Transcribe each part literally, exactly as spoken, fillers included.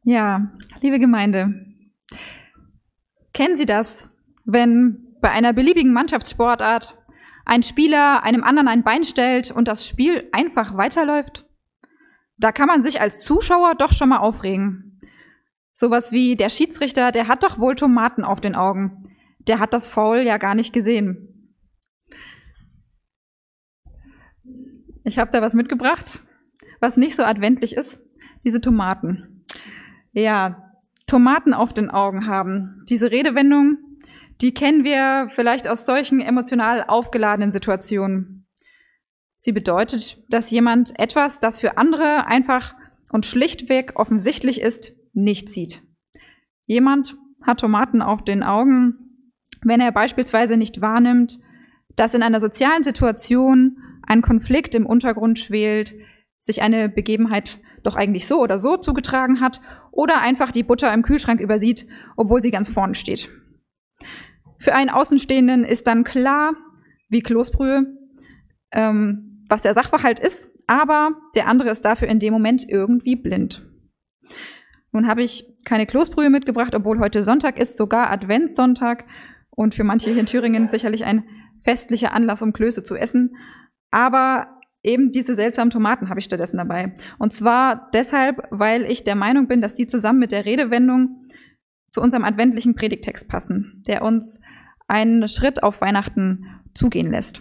Ja, liebe Gemeinde, kennen Sie das, wenn bei einer beliebigen Mannschaftssportart ein Spieler einem anderen ein Bein stellt und das Spiel einfach weiterläuft? Da kann man sich als Zuschauer doch schon mal aufregen. Sowas wie, der Schiedsrichter, der hat doch wohl Tomaten auf den Augen. Der hat das Foul ja gar nicht gesehen. Ich habe da was mitgebracht, was nicht so adventlich ist. Diese Tomaten. Ja, Tomaten auf den Augen haben. Diese Redewendung, die kennen wir vielleicht aus solchen emotional aufgeladenen Situationen. Sie bedeutet, dass jemand etwas, das für andere einfach und schlichtweg offensichtlich ist, nicht sieht. Jemand hat Tomaten auf den Augen, wenn er beispielsweise nicht wahrnimmt, dass in einer sozialen Situation ein Konflikt im Untergrund schwelt, sich eine Begebenheit doch eigentlich so oder so zugetragen hat oder einfach die Butter im Kühlschrank übersieht, obwohl sie ganz vorne steht. Für einen Außenstehenden ist dann klar, wie Kloßbrühe, ähm, was der Sachverhalt ist, aber der andere ist dafür in dem Moment irgendwie blind. Nun habe ich keine Kloßbrühe mitgebracht, obwohl heute Sonntag ist, sogar Adventssonntag und für manche hier in Thüringen sicherlich ein festlicher Anlass, um Klöße zu essen. Aber eben diese seltsamen Tomaten habe ich stattdessen dabei. Und zwar deshalb, weil ich der Meinung bin, dass die zusammen mit der Redewendung zu unserem adventlichen Predigtext passen, der uns einen Schritt auf Weihnachten zugehen lässt.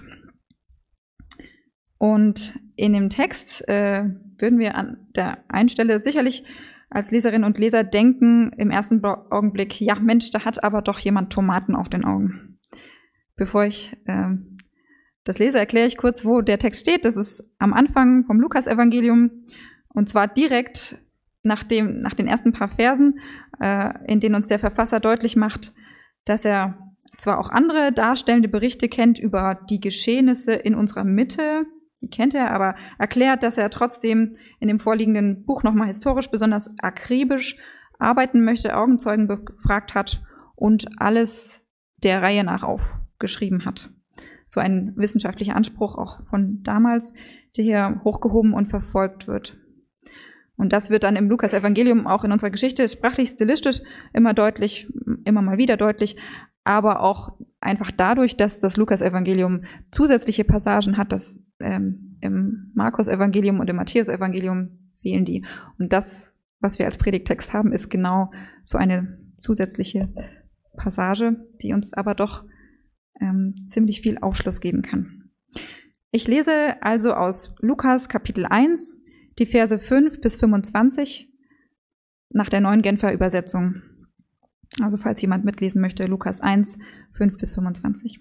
Und in dem Text äh, würden wir an der einen Stelle sicherlich als Leserinnen und Leser denken im ersten Augenblick, ja Mensch, da hat aber doch jemand Tomaten auf den Augen. Bevor ich äh, das lese, erkläre ich kurz, wo der Text steht. Das ist am Anfang vom Lukas-Evangelium und zwar direkt nach, dem, nach den ersten paar Versen, äh, in denen uns der Verfasser deutlich macht, dass er zwar auch andere darstellende Berichte kennt über die Geschehnisse in unserer Mitte, die kennt er, aber erklärt, dass er trotzdem in dem vorliegenden Buch nochmal historisch besonders akribisch arbeiten möchte, Augenzeugen befragt hat und alles der Reihe nach aufgeschrieben hat. So ein wissenschaftlicher Anspruch auch von damals, der hier hochgehoben und verfolgt wird. Und das wird dann im Lukas-Evangelium auch in unserer Geschichte sprachlich, stilistisch immer deutlich, immer mal wieder deutlich, aber auch einfach dadurch, dass das Lukas-Evangelium zusätzliche Passagen hat, dass ähm, im Markus-Evangelium und im Matthäus-Evangelium fehlen die. Und das, was wir als Predigtext haben, ist genau so eine zusätzliche Passage, die uns aber doch ähm, ziemlich viel Aufschluss geben kann. Ich lese also aus Lukas Kapitel eins, die Verse fünf bis fünfundzwanzig nach der neuen Genfer Übersetzung. Also falls jemand mitlesen möchte, Lukas eins, fünf bis fünfundzwanzig.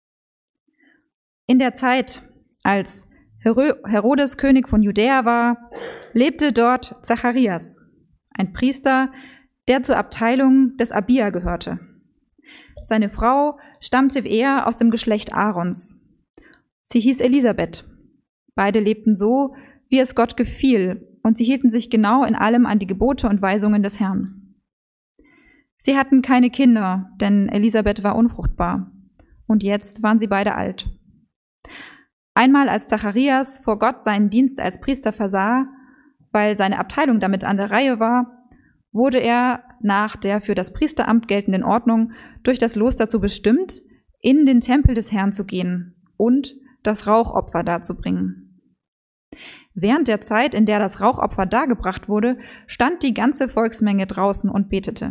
In der Zeit, als Herodes König von Judäa war, lebte dort Zacharias, ein Priester, der zur Abteilung des Abia gehörte. Seine Frau stammte wie er aus dem Geschlecht Aarons. Sie hieß Elisabeth. Beide lebten so, wie es Gott gefiel, und sie hielten sich genau in allem an die Gebote und Weisungen des Herrn. Sie hatten keine Kinder, denn Elisabeth war unfruchtbar, und jetzt waren sie beide alt. Einmal als Zacharias vor Gott seinen Dienst als Priester versah, weil seine Abteilung damit an der Reihe war, wurde er nach der für das Priesteramt geltenden Ordnung durch das Los dazu bestimmt, in den Tempel des Herrn zu gehen und das Rauchopfer darzubringen. Während der Zeit, in der das Rauchopfer dargebracht wurde, stand die ganze Volksmenge draußen und betete.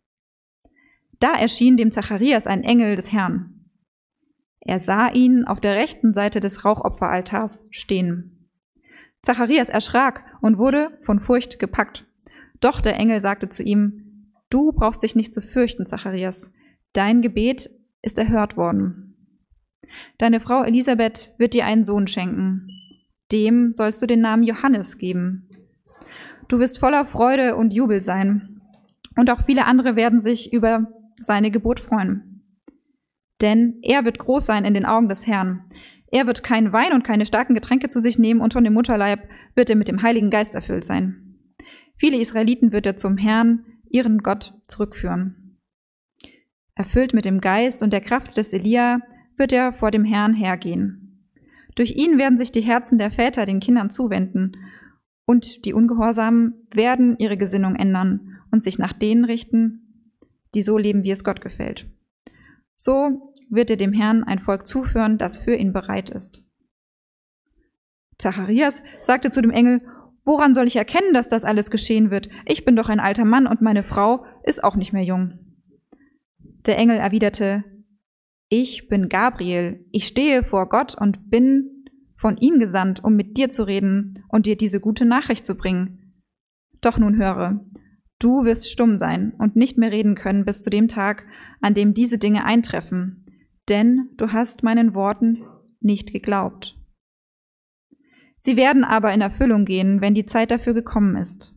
Da erschien dem Zacharias ein Engel des Herrn. Er sah ihn auf der rechten Seite des Rauchopferaltars stehen. Zacharias erschrak und wurde von Furcht gepackt. Doch der Engel sagte zu ihm, du brauchst dich nicht zu fürchten, Zacharias. Dein Gebet ist erhört worden. Deine Frau Elisabeth wird dir einen Sohn schenken. Dem sollst du den Namen Johannes geben. Du wirst voller Freude und Jubel sein. Und auch viele andere werden sich über seine Geburt freuen. Denn er wird groß sein in den Augen des Herrn. Er wird keinen Wein und keine starken Getränke zu sich nehmen und schon im Mutterleib wird er mit dem Heiligen Geist erfüllt sein. Viele Israeliten wird er zum Herrn, ihren Gott, zurückführen. Erfüllt mit dem Geist und der Kraft des Elia wird er vor dem Herrn hergehen. Durch ihn werden sich die Herzen der Väter den Kindern zuwenden und die Ungehorsamen werden ihre Gesinnung ändern und sich nach denen richten, die so leben, wie es Gott gefällt. So wird er dem Herrn ein Volk zuführen, das für ihn bereit ist. Zacharias sagte zu dem Engel: Woran soll ich erkennen, dass das alles geschehen wird? Ich bin doch ein alter Mann und meine Frau ist auch nicht mehr jung. Der Engel erwiderte: Ich bin Gabriel, ich stehe vor Gott und bin von ihm gesandt, um mit dir zu reden und dir diese gute Nachricht zu bringen. Doch nun höre, du wirst stumm sein und nicht mehr reden können bis zu dem Tag, an dem diese Dinge eintreffen, denn du hast meinen Worten nicht geglaubt. Sie werden aber in Erfüllung gehen, wenn die Zeit dafür gekommen ist.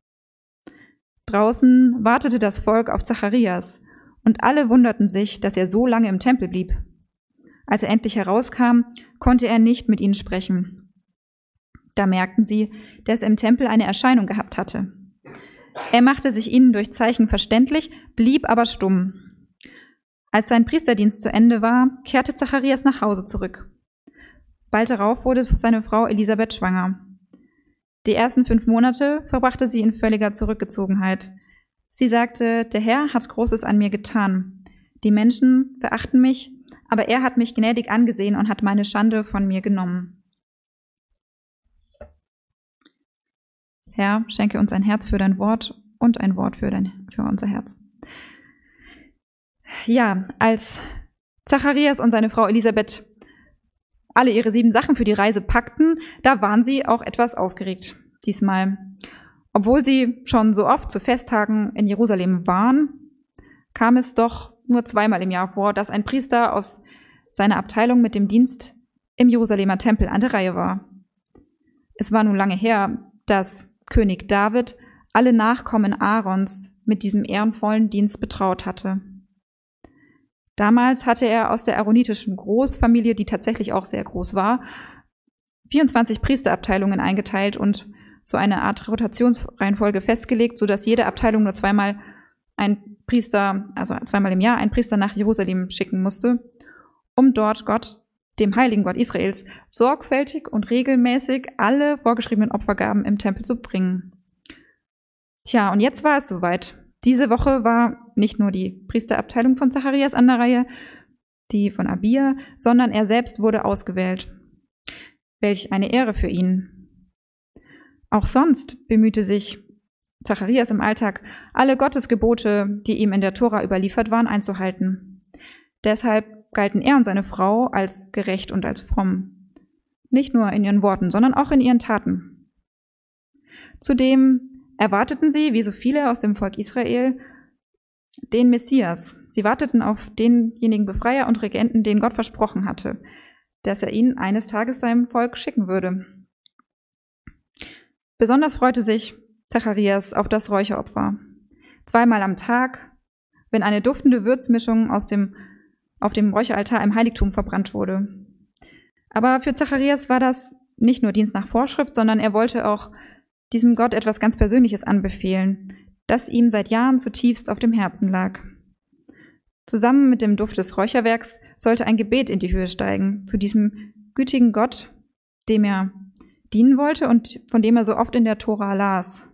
Draußen wartete das Volk auf Zacharias, und alle wunderten sich, dass er so lange im Tempel blieb. Als er endlich herauskam, konnte er nicht mit ihnen sprechen. Da merkten sie, dass er im Tempel eine Erscheinung gehabt hatte. Er machte sich ihnen durch Zeichen verständlich, blieb aber stumm. Als sein Priesterdienst zu Ende war, kehrte Zacharias nach Hause zurück. Bald darauf wurde seine Frau Elisabeth schwanger. Die ersten fünf Monate verbrachte sie in völliger Zurückgezogenheit. Sie sagte: Der Herr hat Großes an mir getan. Die Menschen verachten mich, aber er hat mich gnädig angesehen und hat meine Schande von mir genommen. Herr, schenke uns ein Herz für dein Wort und ein Wort für, dein, für unser Herz. Ja, als Zacharias und seine Frau Elisabeth alle ihre sieben Sachen für die Reise packten, da waren sie auch etwas aufgeregt diesmal. Obwohl sie schon so oft zu Festtagen in Jerusalem waren, kam es doch nur zweimal im Jahr vor, dass ein Priester aus seiner Abteilung mit dem Dienst im Jerusalemer Tempel an der Reihe war. Es war nun lange her, dass König David alle Nachkommen Aarons mit diesem ehrenvollen Dienst betraut hatte. Damals hatte er aus der aaronitischen Großfamilie, die tatsächlich auch sehr groß war, vierundzwanzig Priesterabteilungen eingeteilt und so eine Art Rotationsreihenfolge festgelegt, sodass jede Abteilung nur zweimal ein Priester, also zweimal im Jahr, einen Priester nach Jerusalem schicken musste, um dort Gott, dem heiligen Gott Israels, sorgfältig und regelmäßig alle vorgeschriebenen Opfergaben im Tempel zu bringen. Tja, und jetzt war es soweit. Diese Woche war nicht nur die Priesterabteilung von Zacharias an der Reihe, die von Abia, sondern er selbst wurde ausgewählt. Welch eine Ehre für ihn. Auch sonst bemühte sich Zacharias im Alltag, alle Gottesgebote, die ihm in der Tora überliefert waren, einzuhalten. Deshalb galten er und seine Frau als gerecht und als fromm. Nicht nur in ihren Worten, sondern auch in ihren Taten. Zudem erwarteten sie, wie so viele aus dem Volk Israel, den Messias. Sie warteten auf denjenigen Befreier und Regenten, den Gott versprochen hatte, dass er ihn eines Tages seinem Volk schicken würde. Besonders freute sich Zacharias auf das Räucheropfer. Zweimal am Tag, wenn eine duftende Würzmischung aus dem, auf dem Räucheraltar im Heiligtum verbrannt wurde. Aber für Zacharias war das nicht nur Dienst nach Vorschrift, sondern er wollte auch diesem Gott etwas ganz Persönliches anbefehlen, das ihm seit Jahren zutiefst auf dem Herzen lag. Zusammen mit dem Duft des Räucherwerks sollte ein Gebet in die Höhe steigen, zu diesem gütigen Gott, dem er dienen wollte und von dem er so oft in der Tora las.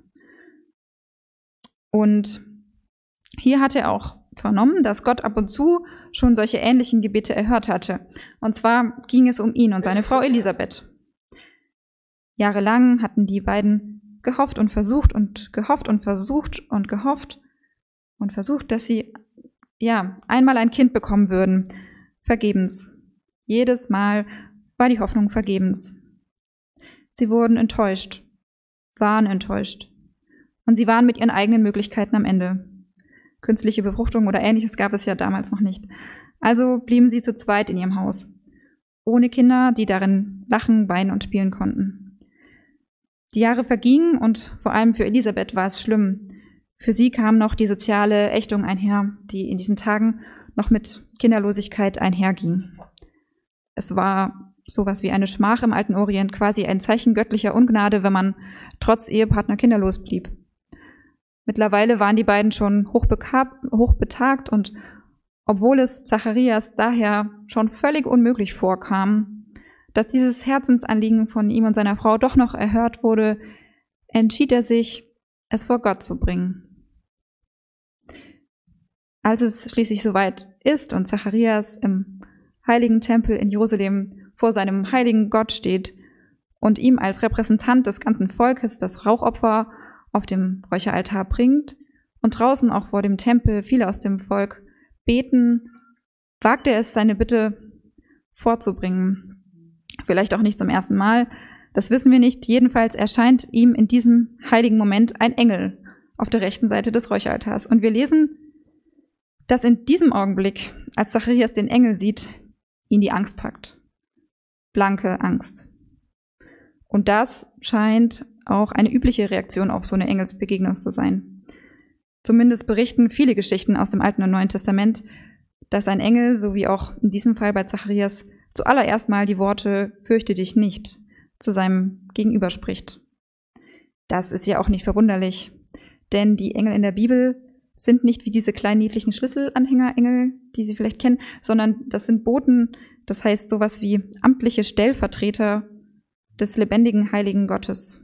Und hier hat er auch vernommen, dass Gott ab und zu schon solche ähnlichen Gebete erhört hatte. Und zwar ging es um ihn und seine Frau Elisabeth. Jahrelang hatten die beiden gehofft und versucht und gehofft und versucht und gehofft und versucht, dass sie ja einmal ein Kind bekommen würden. Vergebens. Jedes Mal war die Hoffnung vergebens. Sie wurden enttäuscht, waren enttäuscht. Und sie waren mit ihren eigenen Möglichkeiten am Ende. Künstliche Befruchtung oder Ähnliches gab es ja damals noch nicht. Also blieben sie zu zweit in ihrem Haus. Ohne Kinder, die darin lachen, weinen und spielen konnten. Die Jahre vergingen und vor allem für Elisabeth war es schlimm. Für sie kam noch die soziale Ächtung einher, die in diesen Tagen noch mit Kinderlosigkeit einherging. Es war sowas wie eine Schmach im alten Orient, quasi ein Zeichen göttlicher Ungnade, wenn man trotz Ehepartner kinderlos blieb. Mittlerweile waren die beiden schon hochbetagt und obwohl es Zacharias daher schon völlig unmöglich vorkam, dass dieses Herzensanliegen von ihm und seiner Frau doch noch erhört wurde, entschied er sich, es vor Gott zu bringen. Als es schließlich soweit ist und Zacharias im heiligen Tempel in Jerusalem vor seinem heiligen Gott steht und ihm als Repräsentant des ganzen Volkes das Rauchopfer auf dem Räucheraltar bringt und draußen auch vor dem Tempel viele aus dem Volk beten, wagt er es, seine Bitte vorzubringen. Vielleicht auch nicht zum ersten Mal, das wissen wir nicht. Jedenfalls erscheint ihm in diesem heiligen Moment ein Engel auf der rechten Seite des Räucheraltars. Und wir lesen, dass in diesem Augenblick, als Zacharias den Engel sieht, ihn die Angst packt. Blanke Angst. Und das scheint auch eine übliche Reaktion auf so eine Engelsbegegnung zu sein. Zumindest berichten viele Geschichten aus dem Alten und Neuen Testament, dass ein Engel, so wie auch in diesem Fall bei Zacharias, zuallererst mal die Worte "Fürchte dich nicht" zu seinem Gegenüber spricht. Das ist ja auch nicht verwunderlich, denn die Engel in der Bibel sind nicht wie diese kleinen niedlichen Schlüsselanhängerengel, die Sie vielleicht kennen, sondern das sind Boten, das heißt sowas wie amtliche Stellvertreter des lebendigen heiligen Gottes.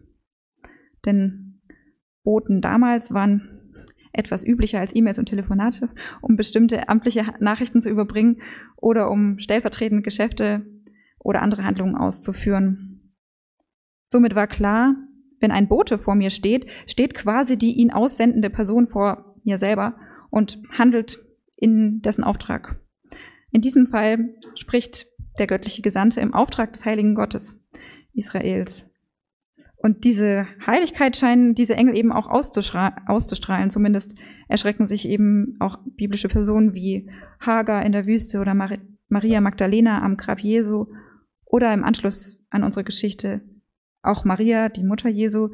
Denn Boten damals waren etwas üblicher als E-Mails und Telefonate, um bestimmte amtliche Nachrichten zu überbringen oder um stellvertretend Geschäfte oder andere Handlungen auszuführen. Somit war klar, wenn ein Bote vor mir steht, steht quasi die ihn aussendende Person vor mir selber und handelt in dessen Auftrag. In diesem Fall spricht der göttliche Gesandte im Auftrag des heiligen Gottes Israels. Und diese Heiligkeit scheinen diese Engel eben auch auszustrahlen. Zumindest erschrecken sich eben auch biblische Personen wie Hagar in der Wüste oder Maria Magdalena am Grab Jesu oder im Anschluss an unsere Geschichte auch Maria, die Mutter Jesu,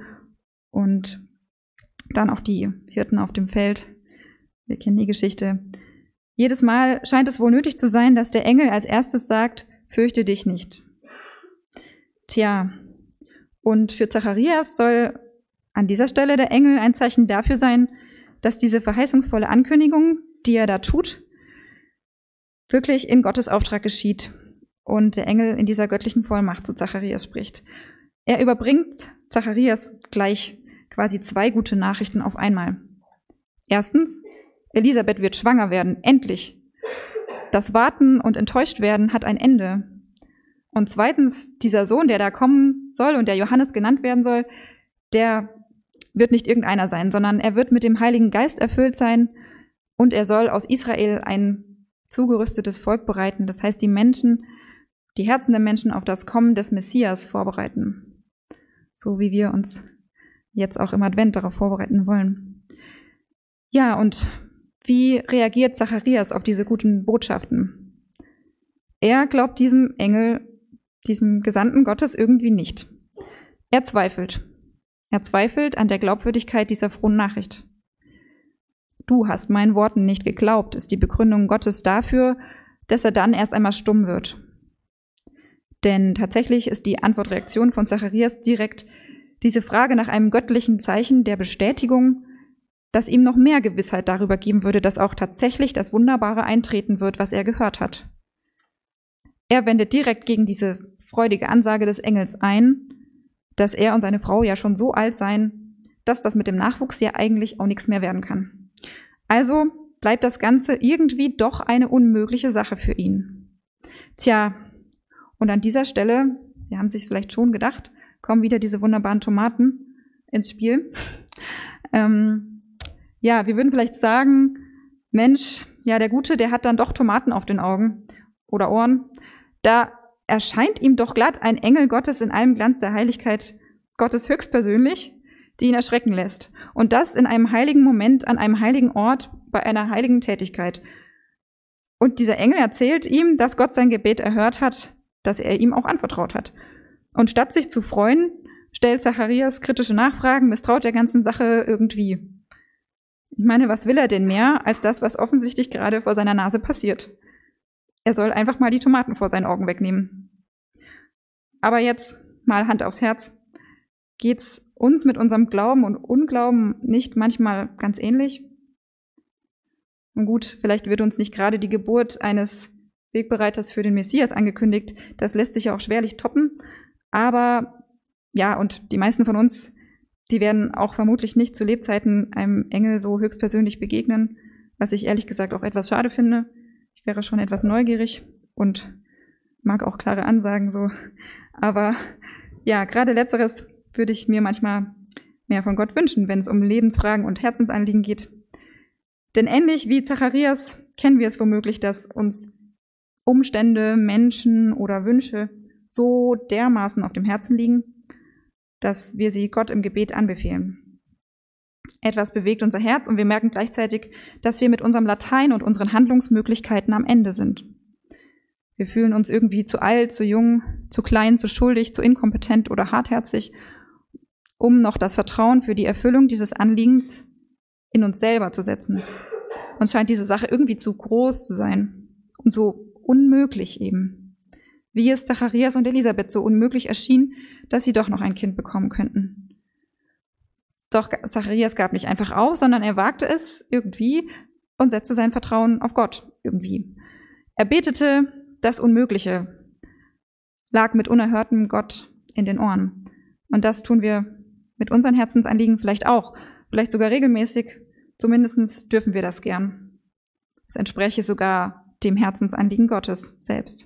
und dann auch die Hirten auf dem Feld. Wir kennen die Geschichte. Jedes Mal scheint es wohl nötig zu sein, dass der Engel als erstes sagt, fürchte dich nicht. Tja, und für Zacharias soll an dieser Stelle der Engel ein Zeichen dafür sein, dass diese verheißungsvolle Ankündigung, die er da tut, wirklich in Gottes Auftrag geschieht und der Engel in dieser göttlichen Vollmacht zu Zacharias spricht. Er überbringt Zacharias gleich quasi zwei gute Nachrichten auf einmal. Erstens, Elisabeth wird schwanger werden, endlich. Das Warten und Enttäuschtwerden hat ein Ende. Und zweitens, dieser Sohn, der da kommen soll und der Johannes genannt werden soll, der wird nicht irgendeiner sein, sondern er wird mit dem Heiligen Geist erfüllt sein und er soll aus Israel ein zugerüstetes Volk bereiten. Das heißt, die Menschen, die Herzen der Menschen auf das Kommen des Messias vorbereiten. So wie wir uns jetzt auch im Advent darauf vorbereiten wollen. Ja, und wie reagiert Zacharias auf diese guten Botschaften? Er glaubt diesem Engel, diesem Gesandten Gottes irgendwie nicht. Er zweifelt. Er zweifelt an der Glaubwürdigkeit dieser frohen Nachricht. Du hast meinen Worten nicht geglaubt, ist die Begründung Gottes dafür, dass er dann erst einmal stumm wird. Denn tatsächlich ist die Antwortreaktion von Zacharias direkt diese Frage nach einem göttlichen Zeichen der Bestätigung, das ihm noch mehr Gewissheit darüber geben würde, dass auch tatsächlich das Wunderbare eintreten wird, was er gehört hat. Er wendet direkt gegen diese freudige Ansage des Engels ein, dass er und seine Frau ja schon so alt seien, dass das mit dem Nachwuchs ja eigentlich auch nichts mehr werden kann. Also bleibt das Ganze irgendwie doch eine unmögliche Sache für ihn. Tja, und an dieser Stelle, Sie haben sich vielleicht schon gedacht, kommen wieder diese wunderbaren Tomaten ins Spiel. ähm, ja, wir würden vielleicht sagen, Mensch, ja, der Gute, der hat dann doch Tomaten auf den Augen oder Ohren. Da erscheint ihm doch glatt ein Engel Gottes in allem Glanz der Heiligkeit Gottes höchstpersönlich, die ihn erschrecken lässt. Und das in einem heiligen Moment, an einem heiligen Ort, bei einer heiligen Tätigkeit. Und dieser Engel erzählt ihm, dass Gott sein Gebet erhört hat, das er ihm auch anvertraut hat. Und statt sich zu freuen, stellt Zacharias kritische Nachfragen, misstraut der ganzen Sache irgendwie. Ich meine, was will er denn mehr als das, was offensichtlich gerade vor seiner Nase passiert? Er soll einfach mal die Tomaten vor seinen Augen wegnehmen. Aber jetzt mal Hand aufs Herz. Geht's uns mit unserem Glauben und Unglauben nicht manchmal ganz ähnlich? Und gut, vielleicht wird uns nicht gerade die Geburt eines Wegbereiters für den Messias angekündigt. Das lässt sich ja auch schwerlich toppen. Aber ja, und die meisten von uns, die werden auch vermutlich nicht zu Lebzeiten einem Engel so höchstpersönlich begegnen, was ich ehrlich gesagt auch etwas schade finde. Ich wäre schon etwas neugierig und mag auch klare Ansagen so. Aber ja, gerade Letzteres würde ich mir manchmal mehr von Gott wünschen, wenn es um Lebensfragen und Herzensanliegen geht. Denn ähnlich wie Zacharias kennen wir es womöglich, dass uns Umstände, Menschen oder Wünsche so dermaßen auf dem Herzen liegen, dass wir sie Gott im Gebet anbefehlen. Etwas bewegt unser Herz und wir merken gleichzeitig, dass wir mit unserem Latein und unseren Handlungsmöglichkeiten am Ende sind. Wir fühlen uns irgendwie zu alt, zu jung, zu klein, zu schuldig, zu inkompetent oder hartherzig, um noch das Vertrauen für die Erfüllung dieses Anliegens in uns selber zu setzen. Uns scheint diese Sache irgendwie zu groß zu sein und so unmöglich eben. Wie es Zacharias und Elisabeth so unmöglich erschien, dass sie doch noch ein Kind bekommen könnten. Doch Zacharias gab nicht einfach auf, sondern er wagte es irgendwie und setzte sein Vertrauen auf Gott irgendwie. Er betete das Unmögliche, lag mit unerhörtem Gott in den Ohren. Und das tun wir mit unseren Herzensanliegen vielleicht auch, vielleicht sogar regelmäßig, zumindest dürfen wir das gern. Es entspräche sogar dem Herzensanliegen Gottes selbst.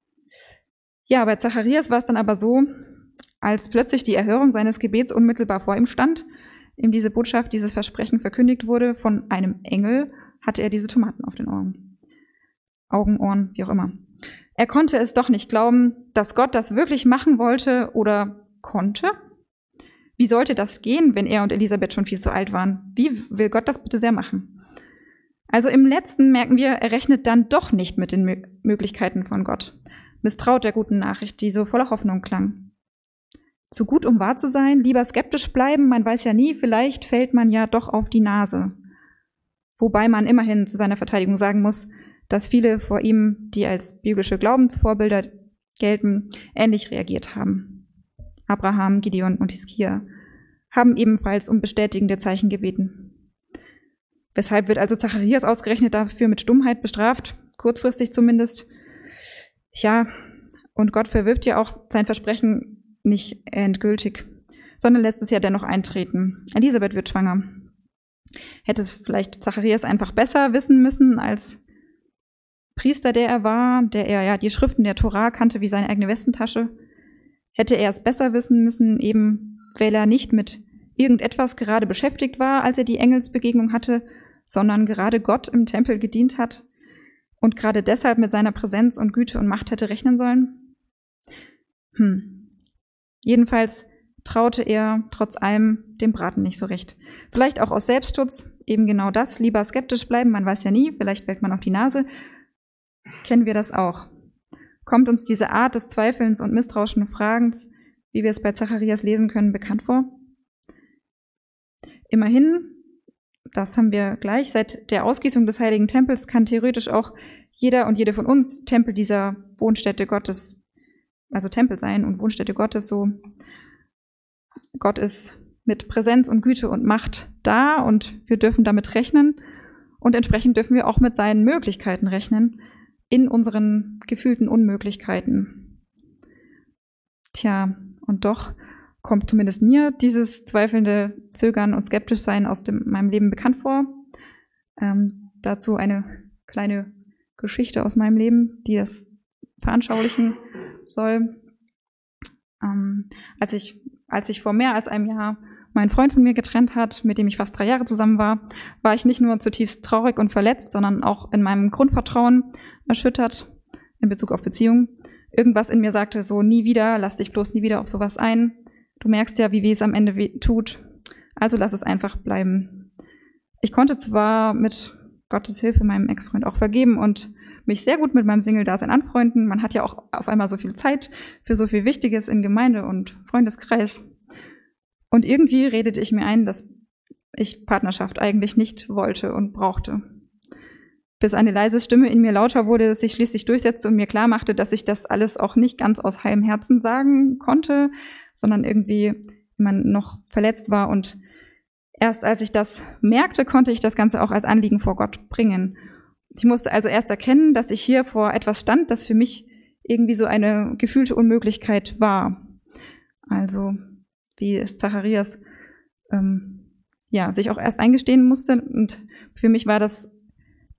Ja, bei Zacharias war es dann aber so, als plötzlich die Erhörung seines Gebets unmittelbar vor ihm stand, ihm diese Botschaft, dieses Versprechen verkündigt wurde von einem Engel, hatte er diese Tomaten auf den Ohren. Augen, Ohren, wie auch immer. Er konnte es doch nicht glauben, dass Gott das wirklich machen wollte oder konnte. Wie sollte das gehen, wenn er und Elisabeth schon viel zu alt waren? Wie will Gott das bitte sehr machen? Also im Letzten merken wir, er rechnet dann doch nicht mit den Mö- Möglichkeiten von Gott. Misstraut der guten Nachricht, die so voller Hoffnung klang. Zu gut, um wahr zu sein, lieber skeptisch bleiben, man weiß ja nie, vielleicht fällt man ja doch auf die Nase. Wobei man immerhin zu seiner Verteidigung sagen muss, dass viele vor ihm, die als biblische Glaubensvorbilder gelten, ähnlich reagiert haben. Abraham, Gideon und Hiskia haben ebenfalls um bestätigende Zeichen gebeten. Weshalb wird also Zacharias ausgerechnet dafür mit Stummheit bestraft, kurzfristig zumindest? Ja, und Gott verwirft ja auch sein Versprechen nicht endgültig, sondern lässt es ja dennoch eintreten. Elisabeth wird schwanger. Hätte es vielleicht Zacharias einfach besser wissen müssen als Priester, der er war, der er ja die Schriften der Tora kannte wie seine eigene Westentasche? Hätte er es besser wissen müssen, eben weil er nicht mit irgendetwas gerade beschäftigt war, als er die Engelsbegegnung hatte, sondern gerade Gott im Tempel gedient hat und gerade deshalb mit seiner Präsenz und Güte und Macht hätte rechnen sollen? Hm. Jedenfalls traute er trotz allem dem Braten nicht so recht. Vielleicht auch aus Selbstschutz, eben genau das, lieber skeptisch bleiben, man weiß ja nie, vielleicht fällt man auf die Nase. Kennen wir das auch? Kommt uns diese Art des Zweifelns und misstrauischen Fragens, wie wir es bei Zacharias lesen können, bekannt vor? Immerhin, das haben wir gleich, seit der Ausgießung des Heiligen Tempels kann theoretisch auch jeder und jede von uns Tempel dieser Wohnstätte Gottes, also Tempel sein und Wohnstätte Gottes, so Gott ist mit Präsenz und Güte und Macht da und wir dürfen damit rechnen und entsprechend dürfen wir auch mit seinen Möglichkeiten rechnen in unseren gefühlten Unmöglichkeiten. Tja, und doch kommt zumindest mir dieses zweifelnde Zögern und Skeptischsein aus dem, meinem Leben bekannt vor. Ähm, dazu eine kleine Geschichte aus meinem Leben, die das veranschaulichen soll. Ähm, als ich, als ich vor mehr als einem Jahr meinen Freund von mir getrennt hat, mit dem ich fast drei Jahre zusammen war, war ich nicht nur zutiefst traurig und verletzt, sondern auch in meinem Grundvertrauen erschüttert in Bezug auf Beziehungen. Irgendwas in mir sagte so, nie wieder, lass dich bloß nie wieder auf sowas ein. Du merkst ja, wie weh es am Ende weh tut. Also lass es einfach bleiben. Ich konnte zwar mit Gottes Hilfe meinem Ex-Freund auch vergeben und mich sehr gut mit meinem Single-Dasein anfreunden. Man hat ja auch auf einmal so viel Zeit für so viel Wichtiges in Gemeinde und Freundeskreis. Und irgendwie redete ich mir ein, dass ich Partnerschaft eigentlich nicht wollte und brauchte. Bis eine leise Stimme in mir lauter wurde, sich schließlich durchsetzte und mir klar machte, dass ich das alles auch nicht ganz aus heilem Herzen sagen konnte, sondern irgendwie man noch verletzt war. Und erst als ich das merkte, konnte ich das Ganze auch als Anliegen vor Gott bringen. Ich musste also erst erkennen, dass ich hier vor etwas stand, das für mich irgendwie so eine gefühlte Unmöglichkeit war. Also wie es Zacharias ähm, ja sich auch erst eingestehen musste. Und für mich war das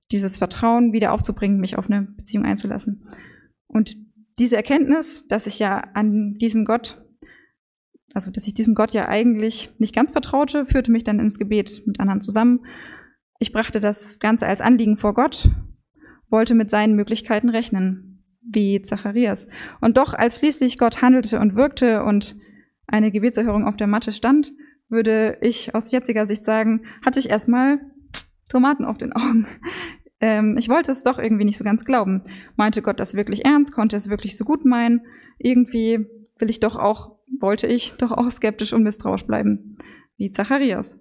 dieses Vertrauen wieder aufzubringen, mich auf eine Beziehung einzulassen. Und diese Erkenntnis, dass ich ja an diesem Gott, also dass ich diesem Gott ja eigentlich nicht ganz vertraute, führte mich dann ins Gebet mit anderen zusammen. Ich brachte das Ganze als Anliegen vor Gott, wollte mit seinen Möglichkeiten rechnen, wie Zacharias. Und doch, als schließlich Gott handelte und wirkte und eine Gebetserhörung auf der Matte stand, würde ich aus jetziger Sicht sagen, hatte ich erstmal Tomaten auf den Augen. Ähm, ich wollte es doch irgendwie nicht so ganz glauben. Meinte Gott das wirklich ernst? Konnte es wirklich so gut meinen? Irgendwie will ich doch auch, wollte ich doch auch skeptisch und misstrauisch bleiben, wie Zacharias.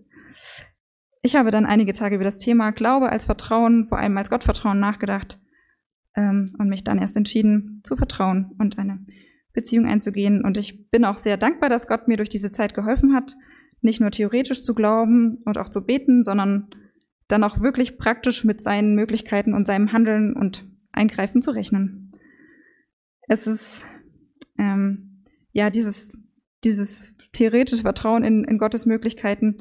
Ich habe dann einige Tage über das Thema Glaube als Vertrauen, vor allem als Gottvertrauen nachgedacht ähm, und mich dann erst entschieden, zu vertrauen und eine Beziehung einzugehen. Und ich bin auch sehr dankbar, dass Gott mir durch diese Zeit geholfen hat, nicht nur theoretisch zu glauben und auch zu beten, sondern dann auch wirklich praktisch mit seinen Möglichkeiten und seinem Handeln und Eingreifen zu rechnen. Es ist ähm, ja dieses, dieses theoretische Vertrauen in, in Gottes Möglichkeiten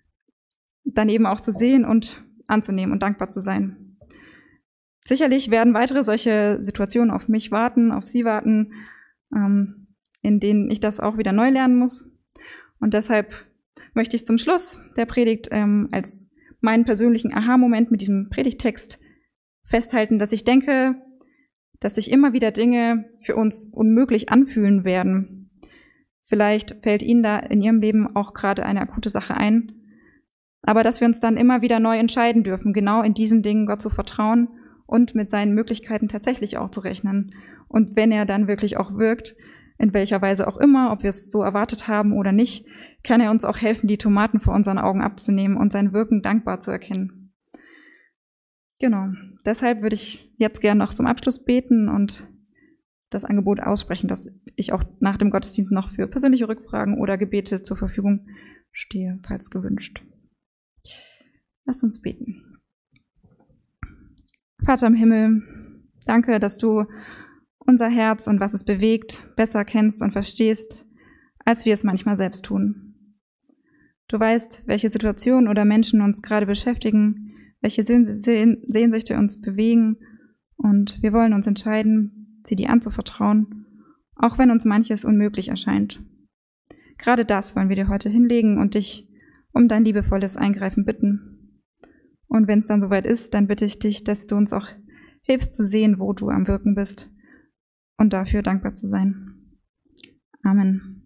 dann eben auch zu sehen und anzunehmen und dankbar zu sein. Sicherlich werden weitere solche Situationen auf mich warten, auf Sie warten, ähm, in denen ich das auch wieder neu lernen muss. Und deshalb möchte ich zum Schluss der Predigt ähm, als meinen persönlichen Aha-Moment mit diesem Predigttext festhalten, dass ich denke, dass sich immer wieder Dinge für uns unmöglich anfühlen werden. Vielleicht fällt Ihnen da in Ihrem Leben auch gerade eine akute Sache ein, aber dass wir uns dann immer wieder neu entscheiden dürfen, genau in diesen Dingen Gott zu vertrauen und mit seinen Möglichkeiten tatsächlich auch zu rechnen. Und wenn er dann wirklich auch wirkt, in welcher Weise auch immer, ob wir es so erwartet haben oder nicht, kann er uns auch helfen, die Tomaten vor unseren Augen abzunehmen und sein Wirken dankbar zu erkennen. Genau, deshalb würde ich jetzt gerne noch zum Abschluss beten und das Angebot aussprechen, dass ich auch nach dem Gottesdienst noch für persönliche Rückfragen oder Gebete zur Verfügung stehe, falls gewünscht. Lasst uns beten. Vater im Himmel, danke, dass du unser Herz und was es bewegt, besser kennst und verstehst, als wir es manchmal selbst tun. Du weißt, welche Situationen oder Menschen uns gerade beschäftigen, welche Sehnsüchte uns bewegen, und wir wollen uns entscheiden, sie dir anzuvertrauen, auch wenn uns manches unmöglich erscheint. Gerade das wollen wir dir heute hinlegen und dich um dein liebevolles Eingreifen bitten. Und wenn es dann soweit ist, dann bitte ich dich, dass du uns auch hilfst zu sehen, wo du am Wirken bist, und dafür dankbar zu sein. Amen.